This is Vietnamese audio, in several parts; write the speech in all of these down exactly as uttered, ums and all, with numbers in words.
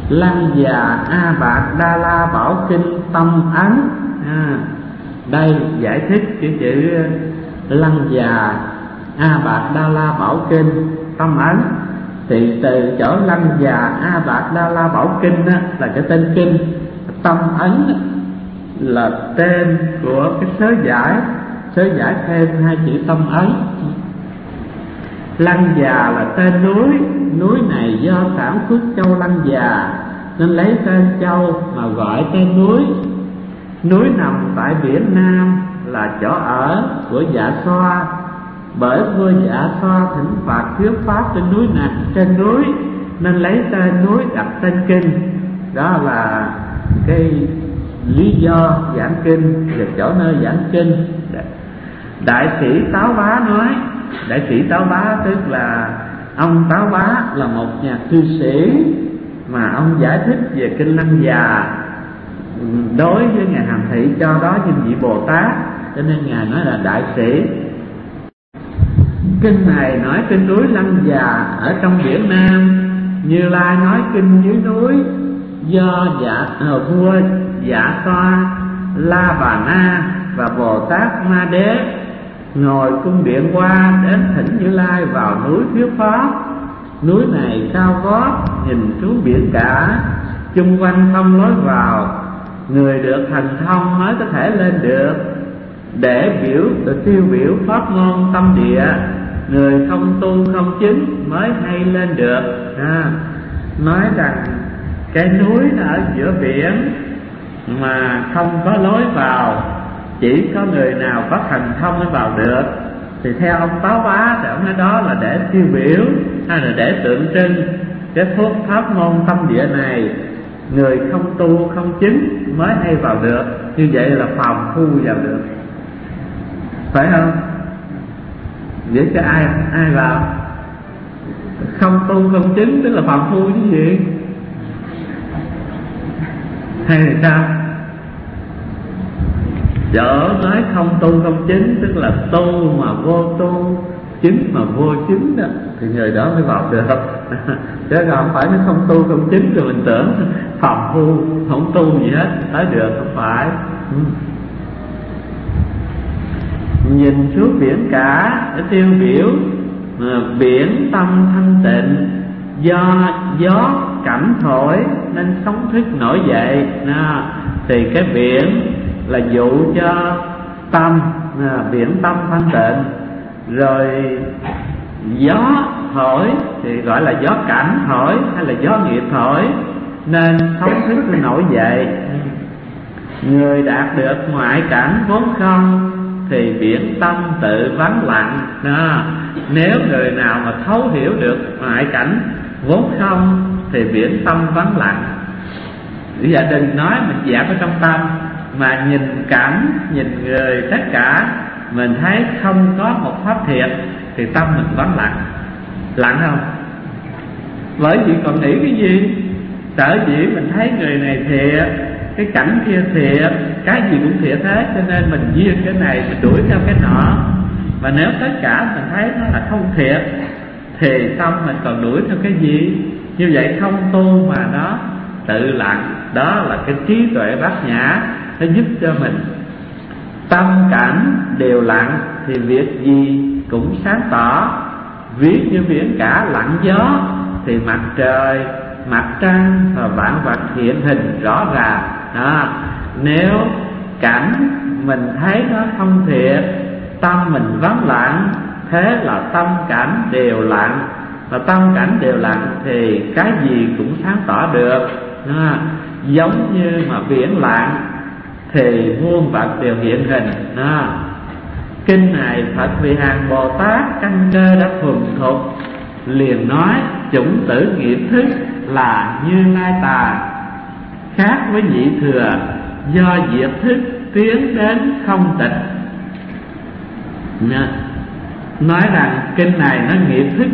Lăng Già A Bạc Đa La Bảo Kinh Tâm Ấn. à, Đây giải thích cái chữ Lăng Già A Bạc Đa La Bảo Kinh Tâm Ấn. Thì từ chỗ Lăng Già A Bạc Đa La Bảo Kinh á, là cái tên kinh. Tâm Ấn á, là tên của cái sớ giải. Sớ giải thêm hai chữ Tâm Ấn. Lăng Già là tên núi. Núi này do sản xuất châu Lăng Già nên lấy tên châu mà gọi tên núi. Núi nằm tại biển Nam, là chỗ ở của Dạ Xoa. Bởi vua Dạ Xoa thỉnh phạt thuyết pháp trên núi này, trên núi nên lấy tên núi đặt tên kinh. Đó là cái lý do giảng kinh và chỗ nơi giảng kinh. Đại sĩ Táo Bá nói, đại sĩ Táo Bá tức là ông Táo Bá là một nhà cư sĩ mà ông giải thích về kinh Lăng Già đối với ngài Hàm Thị, cho đó như vị Bồ Tát, cho nên ngài nói là đại sĩ. Kinh này nói trên núi Lăng Già ở trong biển Nam. Như Lai nói kinh dưới núi do dạ à, vua Dạ Xoa, La Bà Na và Bồ Tát Ma Đế ngồi cung điện qua đến thỉnh Như Lai vào núi thuyết pháp. Núi này cao vót, nhìn xuống biển cả, chung quanh không lối vào. Người được thành thông mới có thể lên được, để biểu để tiêu biểu pháp môn tâm địa. Người không tu không chứng mới hay lên được. à, Nói rằng cái núi nó ở giữa biển mà không có lối vào, chỉ có người nào có thành thông mới vào được. Thì theo ông Táo Bá thì ông nói đó là để tiêu biểu hay là để tượng trưng cái thuốc pháp môn tâm địa này. Người không tu không chứng mới hay vào được. Như vậy là phàm phu vào được, phải không? Vậy cho ai ai vào? Không tu không chứng tức là phàm phu chứ gì? Hay là sao? Chỗ nói không tu không chứng tức là tu mà vô tu, chứng mà vô chứng đó, thì người đó mới vào được. Chứ không phải nó không tu không chứng rồi mình tưởng phàm phu không tu gì hết tới được, không phải. Nhìn xuống biển cả để tiêu biểu biển tâm thanh tịnh, do gió cảnh thổi nên sóng thức nổi dậy. à, Thì cái biển là dụ cho tâm, à, biển tâm thanh tịnh. Rồi gió thổi thì gọi là gió cảnh thổi hay là gió nghiệp thổi, nên sóng thức nó nổi dậy. Người đạt được ngoại cảnh vốn không thì biển tâm tự vắng lặng. à, Nếu người nào mà thấu hiểu được ngoại cảnh vốn không thì biển tâm vắng lặng. Bây giờ đừng nói mình dẹp ở trong tâm, mà nhìn cảnh, nhìn người, tất cả mình thấy không có một pháp thiệt thì tâm mình vắng lặng. Lặng không? Bởi vì còn nghĩ cái gì? Sở dĩ mình thấy người này thiệt, cái cảnh kia thiệt, cái gì cũng thiệt hết, cho nên mình duyên cái này, mình đuổi theo cái nọ. Mà nếu tất cả mình thấy nó là không thiệt thì tâm mình còn đuổi theo cái gì? Như vậy không tu mà nó tự lặng. Đó là cái trí tuệ bát nhã, nó giúp cho mình tâm cảnh đều lặng thì việc gì cũng sáng tỏ. Ví như biển cả lặng gió thì mặt trời, mặt trăng và vạn vật hiện hình rõ ràng. đó. Nếu cảnh mình thấy nó không thiệt, tâm mình vắng lặng, thế là tâm cảnh đều lặng. Và tâm cảnh đều lặng thì cái gì cũng sáng tỏ được. đó. Giống như mà biển lặng thì muôn vật đều hiện hình. đó. Kinh này Phật Vị Hàng Bồ Tát căn cơ đã thuần thục, liền nói chủng tử nghiệp thức là Như Lai Tà, khác với nhị thừa do diệt thức tiến đến không tịch. Nói rằng kinh này nó nghiệp thức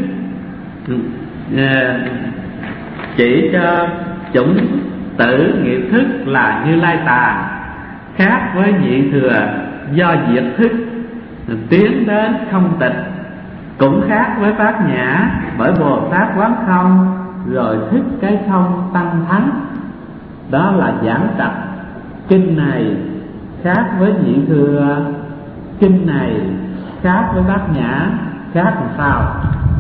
chỉ cho chủng tử nghiệp thức là Như Lai Tà, khác với nhị thừa do diệt thức tiến đến không tịch, cũng khác với bát nhã bởi Bồ Tát quán không rồi thức cái không tăng thắng. Đó là giảng trạch. Kinh này khác với Nhị Thừa, kinh này khác với Bát Nhã. Khác làm sao?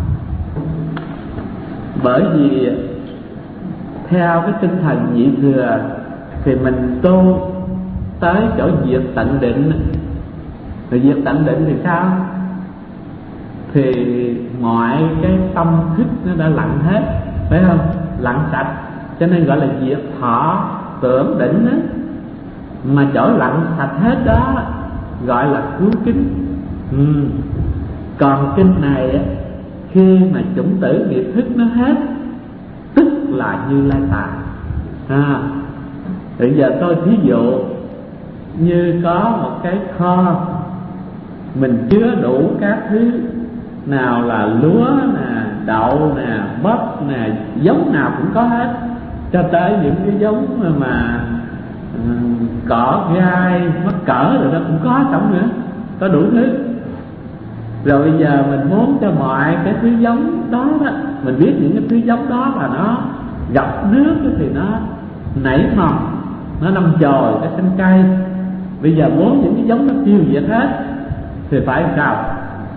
Bởi vì theo cái tinh thần Nhị Thừa thì mình tu tới chỗ diệt tận định. Rồi diệt tận định thì sao? Thì mọi cái tâm thức nó đã lặng hết, phải không? Lặng sạch, cho nên gọi là diệt thọ tưởng định đó. Mà chỗ lặng sạch hết đó gọi là cứu kính. ừ. Còn kinh này khi mà chủng tử nghiệp thức nó hết, tức là Như Lai Tạng. à, Bây giờ tôi thí dụ như có một cái kho, mình chứa đủ các thứ, nào là lúa nè, đậu nè, bắp nè, giống nào cũng có hết, cho tới những cái giống mà, mà um, cỏ gai, mắc cỡ rồi đó cũng có xong nữa, có đủ thứ. Rồi bây giờ mình muốn cho mọi cái thứ giống đó, đó mình biết những cái thứ giống đó là nó gặp nước thì nó nảy mầm, nó nằm chồi cái thân cây. Bây giờ muốn những cái giống nó tiêu diệt hết thì phải làm sao?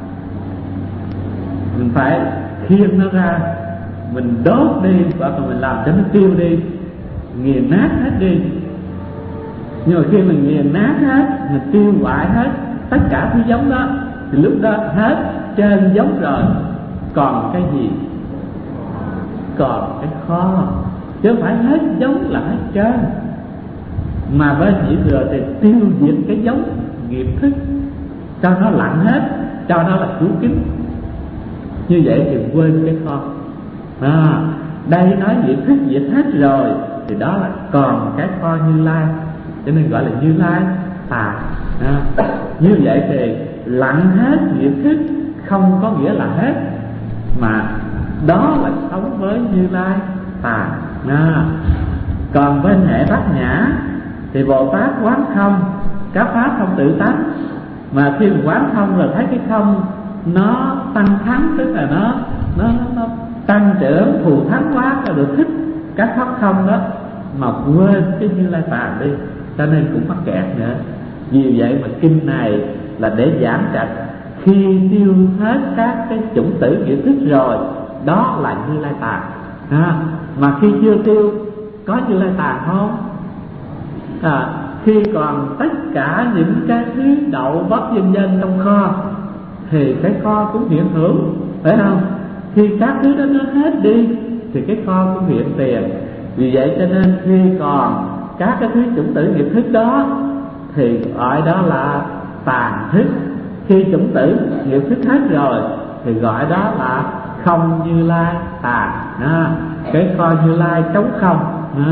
Mình phải khiêng nó ra, mình đốt đi, hoặc là mình làm cho nó tiêu đi, nghiền nát hết đi. Nhưng mà khi mình nghiền nát hết, mình tiêu hoại hết tất cả thứ giống đó, thì lúc đó hết trên giống rồi, còn cái gì? Còn cái kho, chứ không phải hết giống là hết trơn. Mà bên Nhị Thừa thì tiêu diệt cái giống nghiệp thức, cho nó lặng hết, cho nó là cứu kính. Như vậy thì quên cái kho. à, Đây nói nghiệp thức diệt hết rồi thì đó là còn cái kho Như Lai, cho nên gọi là Như Lai Tạng. à, Như vậy thì lặng hết nghiệp thức không có nghĩa là hết, mà đó là sống với Như Lai Tạng. à, Còn bên hệ Bát Nhã thì Bồ Tát quán không, các pháp không tự tánh. Mà khi mình quán không rồi thấy cái không nó tăng thắng, tức là nó nó nó tăng trưởng thù thắng quá, cho được thích các pháp không đó, mà quên cái Như Lai Tạng đi, cho nên cũng mắc kẹt nữa. Vì vậy mà kinh này là để giảng trạch khi tiêu hết các cái chủng tử nghiệp thức rồi, đó là Như Lai Tạng. à, Mà khi chưa tiêu có Như Lai Tạng không? À, khi còn tất cả những cái thứ đậu bắp vân vân trong kho thì cái kho cũng hiện hữu, phải không? Khi các thứ đó nó hết đi thì cái kho cũng hiện tiền. Vì vậy cho nên khi còn các cái thứ chủng tử nghiệp thức đó thì gọi đó là tàn thức. Khi chủng tử nghiệp thức hết rồi thì gọi đó là không Như Lai Tạng. à, Cái kho Như Lai trống không. à.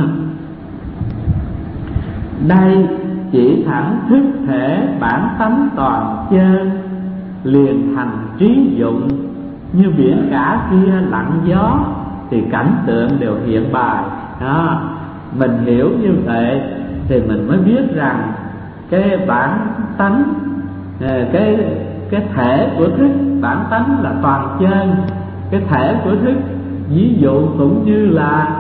Đây chỉ thẳng thức thể bản tánh toàn chân, liền thành trí dụng. Như biển cả kia lặng gió thì cảnh tượng đều hiện bài. à, Mình hiểu như vậy thì mình mới biết rằng cái bản tánh, cái cái thể của thức, bản tánh là toàn chân. Cái thể của thức ví dụ cũng như là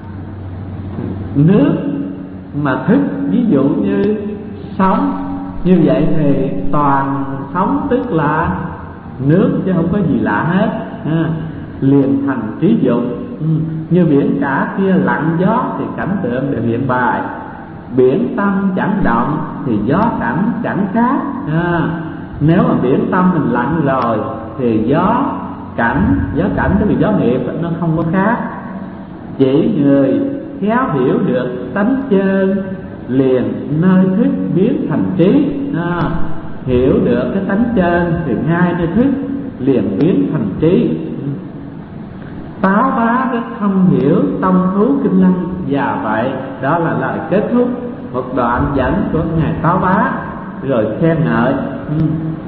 nước, mà thức ví dụ như sống. Như vậy thì toàn sống tức là nước, chứ không có gì lạ hết. à, Liền thành trí dụng. ừ. Như biển cả kia lặng gió thì cảnh tượng đều hiện bài. Biển tâm chẳng động thì gió cảnh chẳng khác. à, Nếu mà biển tâm mình lặng rồi thì gió cảnh, gió cảnh tức là gió nghiệp, nó không có khác. Chỉ người khéo hiểu được tánh chân, liền nơi thức biến thành trí. à, Hiểu được cái tánh chân thì ngay nơi thức liền biến thành trí. Táo bá rất thâm hiểu tâm thú kinh lăng. Và vậy đó là lời kết thúc một đoạn dẫn của ngài Táo Bá, rồi khen ngợi. ừ.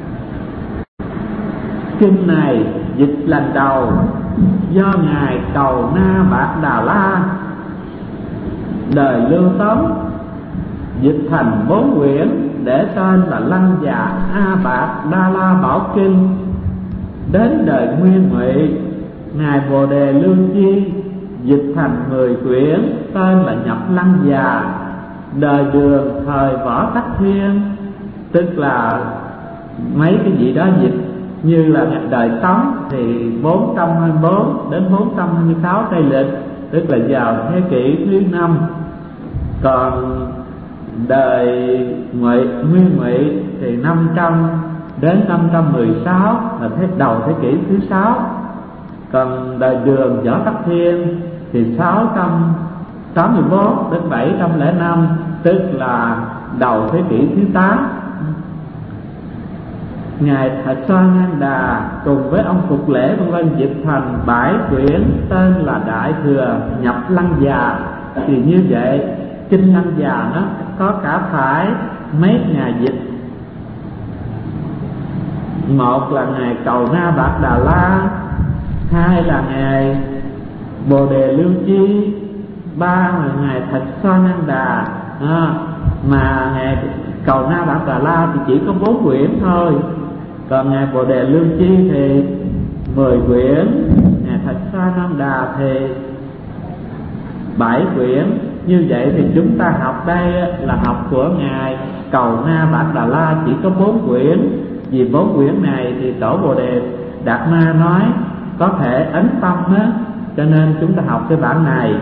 Kinh này dịch lần đầu do ngài Cầu Na Bạt Đà La đời Lưu Tống dịch thành bốn quyển, để tên là Lăng Già A Bạt Đa La Bảo Kinh. Đến đời Nguyên Ngụy, ngài Bồ Đề Lương Chi dịch thành mười quyển, tên là Nhập Lăng Già, đời Đường thời Võ Tắc Thiên. Tức là mấy cái gì đó dịch như là đời Tống thì bốn trăm hai mươi bốn đến bốn trăm hai mươi sáu Tây Lịch, tức là vào thế kỷ thứ năm. Còn đời Ngụy, Nguyên Ngụy thì năm trăm đến năm trăm mười sáu là thế đầu thế kỷ thứ sáu. Còn đời Đường Võ Tắc Thiên thì sáu trăm tám mươi bốn đến bảy trăm lẻ năm, tức là đầu thế kỷ thứ tám. Ngài Thạch Xoan Nhan Đà cùng với ông Phục Lễ vân vân dịch thành bảy quyển tên là Đại Thừa Nhập Lăng Già. Thì như vậy kinh Lăng Già nó có cả phải mấy nhà dịch. Một là ngài Cầu Na Bạc Đà La, hai là ngài Bồ Đề Lưu Chi, ba là ngài Thạch Xoan Nhan Đà. À, mà ngài Cầu Na Bạc Đà La thì chỉ có bốn quyển thôi, còn ngài Bồ Đề Lưu Chi thì mười quyển, ngài Thạch Xoan Nhan Đà thì bảy quyển. Như vậy thì chúng ta học đây là học của ngài Cầu Na Bạc Đà La chỉ có bốn quyển. Vì bốn quyển này thì Tổ Bồ Đề Đạt Ma nói có thể ấn tâm đó, cho nên chúng ta học cái bản này.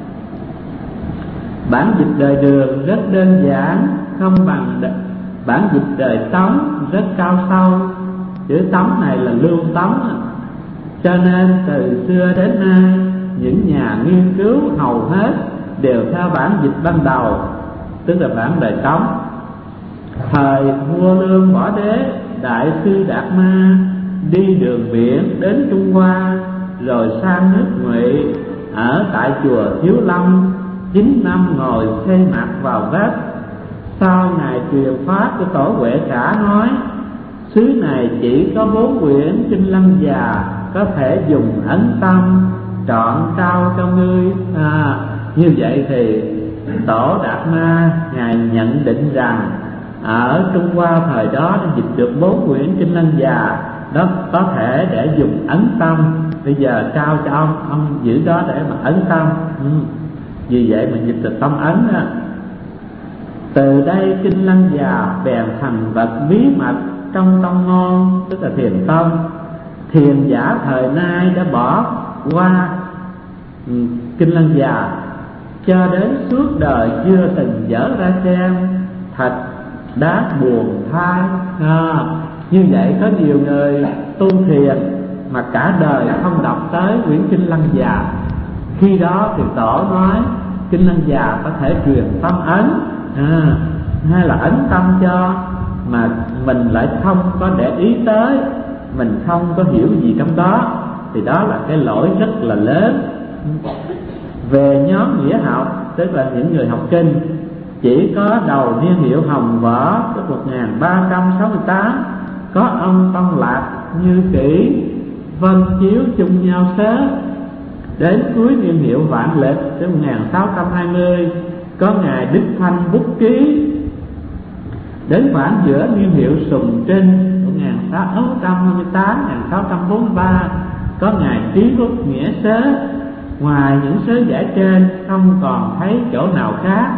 Bản dịch đời Đường rất đơn giản, không bằng bản dịch đời Tống rất cao sâu. Chữ Tống này là Lưu Tống, cho nên từ xưa đến nay những nhà nghiên cứu hầu hết đều theo bản dịch ban đầu, tức là bản đời Tống. Thời Vua Lương Võ Đế, Đại sư Đạt Ma đi đường biển đến Trung Hoa, rồi sang nước Ngụy, ở tại chùa Thiếu Lâm chín năm ngồi xây mặt vào vách. Sau ngày truyền pháp của Tổ Huệ Cả nói xứ này chỉ có bốn quyển kinh Lăng Già, có thể dùng ấn tâm trọn cao cho ngươi. À, như vậy thì Tổ Đạt Ma ngài nhận định rằng ở Trung Hoa thời đó đã dịch được bốn quyển kinh Lăng Già, đó có thể để dùng ấn tâm. Bây giờ trao cho ông, ông giữ đó để mà ấn tâm. Ừ. Vì vậy mà dịch từ tâm ấn đó. Từ đây kinh Lăng Già bèn thành vật bí mật trong tông môn, tức là Thiền tông. Thiền giả thời nay đã bỏ qua ừ, kinh Lăng Già, cho đến suốt đời chưa từng dở ra xem, thật đáng buồn thay. À, như vậy có nhiều người tu thiền mà cả đời không đọc tới quyển kinh Lăng Già. Khi đó thì Tổ nói kinh Lăng Già có thể truyền tâm ấn, à, hay là ấn tâm cho, mà mình lại không có để ý tới, mình không có hiểu gì trong đó, thì đó là cái lỗi rất là lớn. Về nhóm nghĩa học, tức là những người học kinh, chỉ có đầu niên hiệu Hồng Võ tức một nghìn ba trăm sáu mươi tám có ông Tông Lạc Như Kỷ vân chiếu chung nhau xếp. Đến cuối niên hiệu Vạn Lịch tức một nghìn sáu trăm hai mươi có ngài Đức Thanh bút ký. Đến khoảng giữa niên hiệu Sùng Trinh một nghìn sáu trăm hai mươi tám đến một nghìn sáu trăm bốn mươi ba có ngài Trí Bút Nghĩa Sớ. Ngoài những sớ giải trên không còn thấy chỗ nào khác.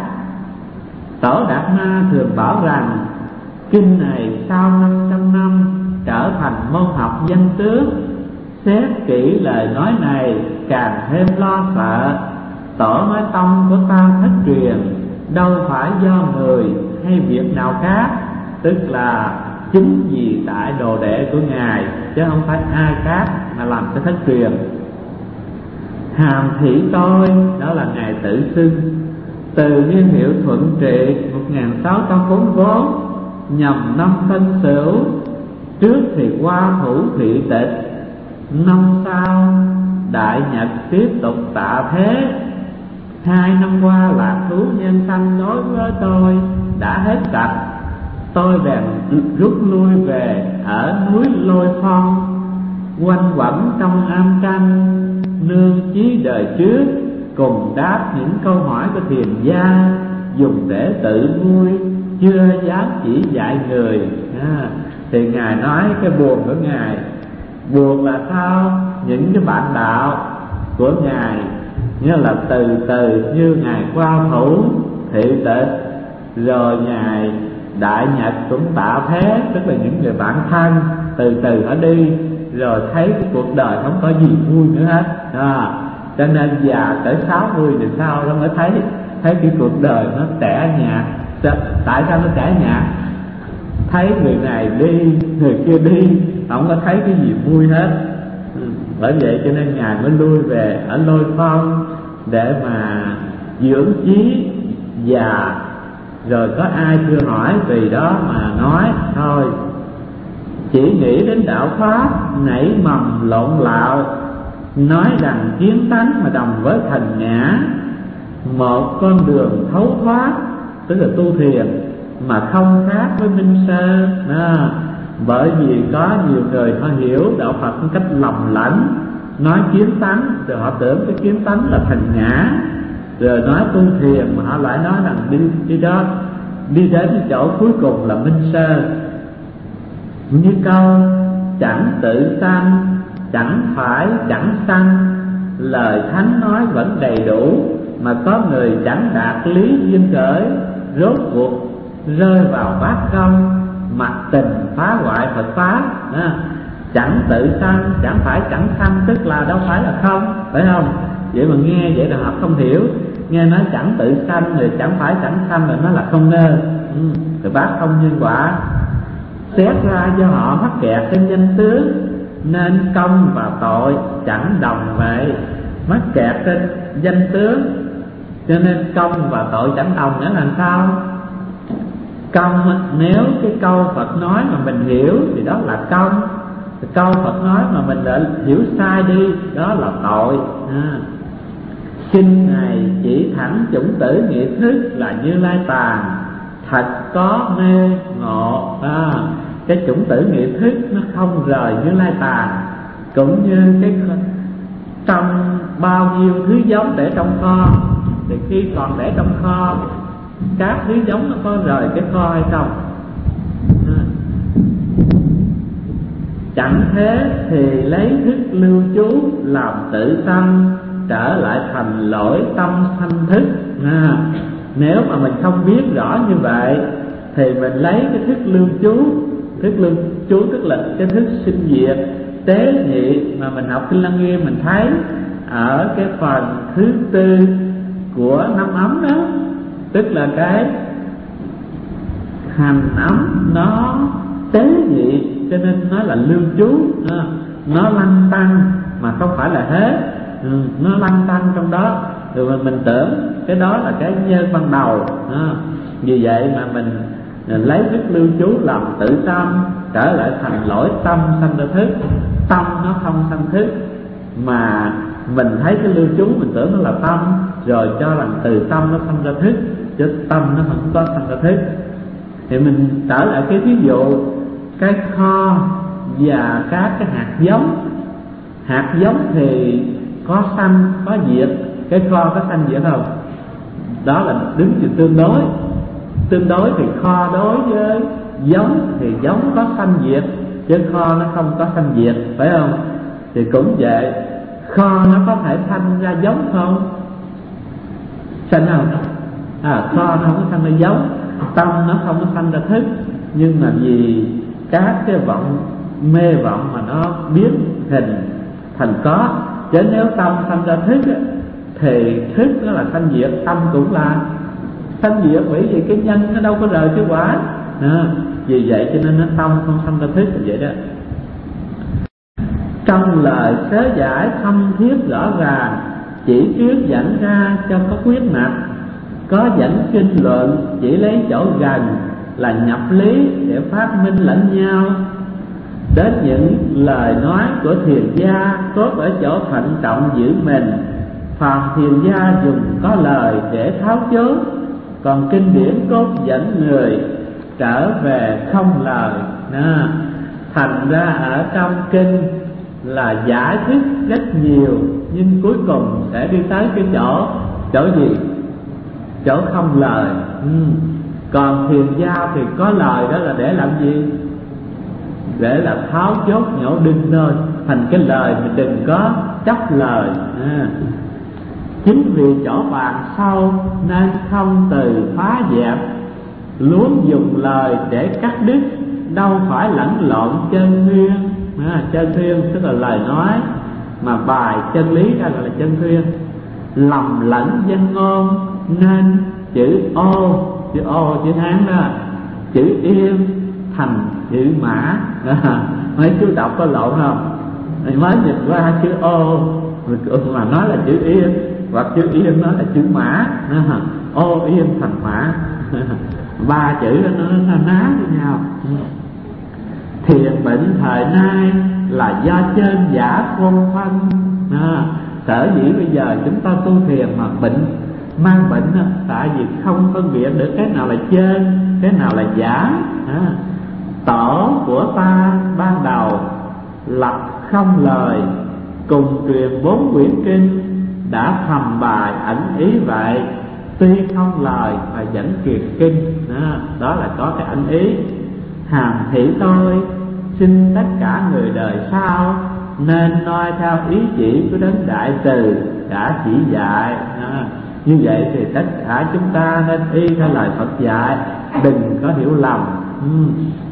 Tổ Đạt Ma thường bảo rằng kinh này sau năm trăm năm trở thành môn học danh tướng. Xét kỹ lời nói này càng thêm lo sợ. Tổ nói tông của ta thất truyền, đâu phải do người hay việc nào khác, tức là chính vì tại đồ đệ của ngài, chứ không phải ai khác mà làm cái thất truyền. Hàm thị tôi, đó là ngài tự xưng, từ niên hiệu Thuận Trị một nghìn sáu trăm bốn mươi bốn nhằm năm Tân Sửu, trước thì qua thủ thị tịch, năm sau Đại Nhật tiếp tục tạ thế. Hai năm qua lạc thú nhân sanh đối với tôi đã hết sạch, tôi bèn rút lui về ở núi Lôi Phong, quanh quẩn trong am tranh, nương chí đời trước, cùng đáp những câu hỏi của thiền gia, dùng để tự vui, chưa dám chỉ dạy người. À, thì ngài nói cái buồn của ngài, buồn là sao? Những cái bạn đạo của ngài như là từ từ như ngài Qua Thủ thị tịch, rồi ngài Đại Nhật cũng tạ thế, tức là những người bạn thân từ từ ở đi, rồi thấy cái cuộc đời không có gì vui nữa hết à, cho nên già tới sáu mươi thì sau đó mới thấy thấy cái cuộc đời nó tẻ nhạt. Tại sao nó tẻ nhạt? Thấy người này đi người kia đi, không có thấy cái gì vui hết. Bởi vậy cho nên ngài mới lui về ở Lôi Phong để mà dưỡng trí già. Rồi có ai chưa hỏi vì đó mà nói thôi, chỉ nghĩ đến đạo pháp nảy mầm lộn lạo, nói rằng kiến tánh mà đồng với thành ngã, một con đường thấu thoát, tức là tu thiền mà không khác với minh sơ à, bởi vì có nhiều người họ hiểu đạo Phật một cách lầm lẫn, nói kiến tánh rồi họ tưởng cái kiến tánh là thành ngã, rồi nói tu thiền mà họ lại nói rằng đi đi đó đi đến cái chỗ cuối cùng là minh sơ. Như câu chẳng tự sanh, chẳng phải chẳng sanh, lời thánh nói vẫn đầy đủ, mà có người chẳng đạt lý duyên khởi, rốt cuộc rơi vào bát công, mặc tình phá hoại Phật pháp à, chẳng tự sanh, chẳng phải chẳng sanh, tức là đâu phải là không, phải không? Vậy mà nghe vậy là họ không hiểu, nghe nói chẳng tự sanh rồi chẳng phải chẳng sanh rồi nó là không ngơ ừ, rồi bác không nhân quả. Xét ra do họ mắc kẹt trên danh tướng nên công và tội chẳng đồng vậy. Mắc kẹt trên danh tướng cho nên công và tội chẳng đồng. Nghĩa là sao? Công, nếu cái câu Phật nói mà mình hiểu thì đó là công, câu Phật nói mà mình đã hiểu sai đi đó là tội à. Kinh này chỉ thẳng chủng tử nghĩa thức là Như Lai Tàn, thật có mê ngộ à. Cái chủng tử nghĩa thức nó không rời Như Lai Tàn, cũng như cái trong bao nhiêu thứ giống để trong kho, thì khi còn để trong kho các thứ giống nó có rời cái kho hay không à. Chẳng thế thì lấy thức lưu trú làm tự tâm, trở lại thành lỗi tâm sanh thức à. Nếu mà mình không biết rõ như vậy thì mình lấy cái thức lưu trú, thức lưu trú tức là cái thức sinh diệt tế nhị mà mình học Kinh Lăng Nghiêm mình thấy ở cái phần thứ tư của năm ấm đó, tức là cái hành ấm nó tế nhị cho nên nó là lưu trú à. Nó lăn tăng mà không phải là hết ừ, nó lăn tăng trong đó, rồi mình, mình tưởng cái đó là cái nhân ban đầu à. Vì vậy mà mình lấy thức lưu trú làm tự tâm, trở lại thành lỗi tâm sanh ra thức. Tâm nó không sanh thức, mà mình thấy cái lưu trú mình tưởng nó là tâm, rồi cho rằng từ tâm nó sanh ra thức, chứ tâm nó không có sanh ra thức. Thì mình trở lại cái ví dụ cái kho và các cái hạt giống. Hạt giống thì có sanh có diệt, cái kho có sanh diệt không? Đó là đứng từ tương đối. Tương đối thì kho đối với giống thì giống có sanh diệt, chứ kho nó không có sanh diệt, phải không? Thì cũng vậy, kho nó có thể sanh ra giống không? Sanh không? À, kho nó không có sanh ra giống, tâm nó không có sanh ra thức, nhưng mà vì các cái vọng mê vọng mà nó biến hình thành có. Chứ nếu tâm sanh ra thức á, thì thức nó là sanh diệt, tâm cũng là sanh diệt, bởi vì cái nhân nó đâu có rời cái quả à. Vì vậy cho nên nó tâm không sanh ra thức là vậy đó. Trong lời sớ giải thâm thiết rõ ràng, chỉ trước dẫn ra cho có quyết mạch, có dẫn kinh luận chỉ lấy chỗ gần là nhập lý để phát minh lẫn nhau. Đến những lời nói của thiền gia tốt ở chỗ thận trọng giữ mình, phàm thiền gia dùng có lời để tháo chốt, còn kinh điển cốt dẫn người trở về không lời à. Thành ra ở trong kinh là giải thích rất nhiều, nhưng cuối cùng sẽ đi tới cái chỗ chỗ gì? Chỗ không lời ừ. Còn thiền gia thì có lời đó là để làm gì? Để là tháo chốt nhổ đinh thôi. Thành cái lời mình đừng có chấp lời à. chính vì chỗ bàn sâu nên không từ phá dẹp, luôn dùng lời để cắt đứt, đâu phải lẫn lộn chân thuyên. À, chân thuyên tức là lời nói, mà bài chân lý ra gọi là chân thuyên. Lầm lẫn danh ngôn nên chữ ô, chữ ô chữ hán đó, chữ yên thành chữ mã. À, mấy chú đọc có lộn không? Mới dịch qua chữ ô mà nói là chữ yên, hoặc chữ yên nói là chữ mã. À, ô yên thành mã. Ba chữ đó nó, nó ná với nhau. Thiền bệnh thời nay là do chân giả khôn phân. À, sở dĩ bây giờ chúng ta tu thiền mà bệnh, mang bệnh đó, tại vì không phân biệt được cái nào là chân, cái nào là giả. À, tổ của ta ban đầu lập không lời, cùng truyền bốn quyển kinh, đã thầm bài ẩn ý vậy, tuy không lời mà vẫn kiệt kinh. Đó, đó là có cái ẩn ý. Hàm thị tôi xin tất cả người đời sau nên noi theo ý chỉ của đấng đại từ đã chỉ dạy. À, như vậy thì tất cả chúng ta nên y theo lời Phật dạy, đừng có hiểu lầm. Ừ.